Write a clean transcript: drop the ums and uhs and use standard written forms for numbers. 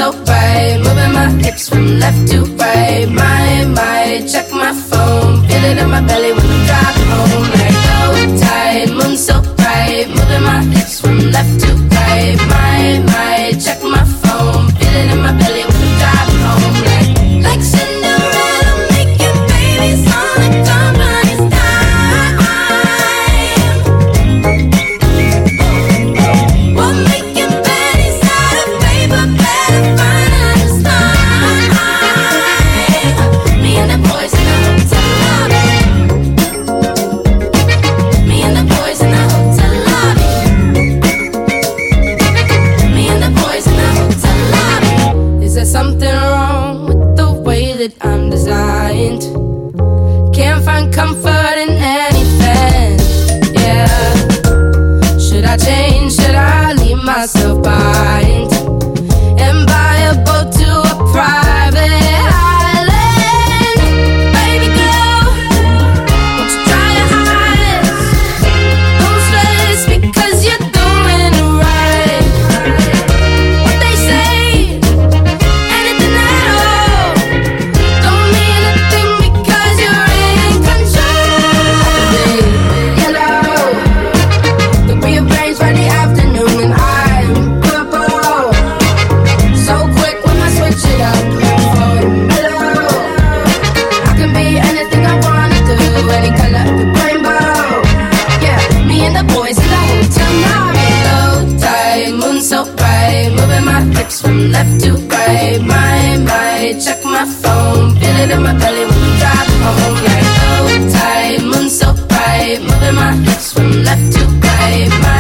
so bright, moving my hips from left to right. My, check my phone, feel it in my belly when I'm driving home. Like low tide, moon so bright, moving my hips from left to right. My, check my phone, feel it in my belly when I'm driving home. Like Cinderella, making babies on a company's dime. We're making pennies out of paper, better find another time. Me and the boys in the hotel lobby. Me and the boys in the hotel lobby. Me and the boys in the hotel lobby. Is there something wrong with the way that I'm designed? Can't find comfort in anything, yeah. Should I change, should I leave myself behind and buy a boat to a private island? Baby girl, won't you try your highest? Don't stress because you're doing it right. What they say, anything at all, don't mean a thing because you're in control. Yellow, the rearrange for the afternoon and I'm purple. So quick when I switch it up for mellow. I can be anything I wanna do, any color of the rainbow. Yeah, me and the boys in the hotel lobby. Low tide, moon so bright, moving my hips from left to right. My, check my phone, feel it in my belly when I'm driving home. Like low tide, moon so bright, moving my hips from left to right.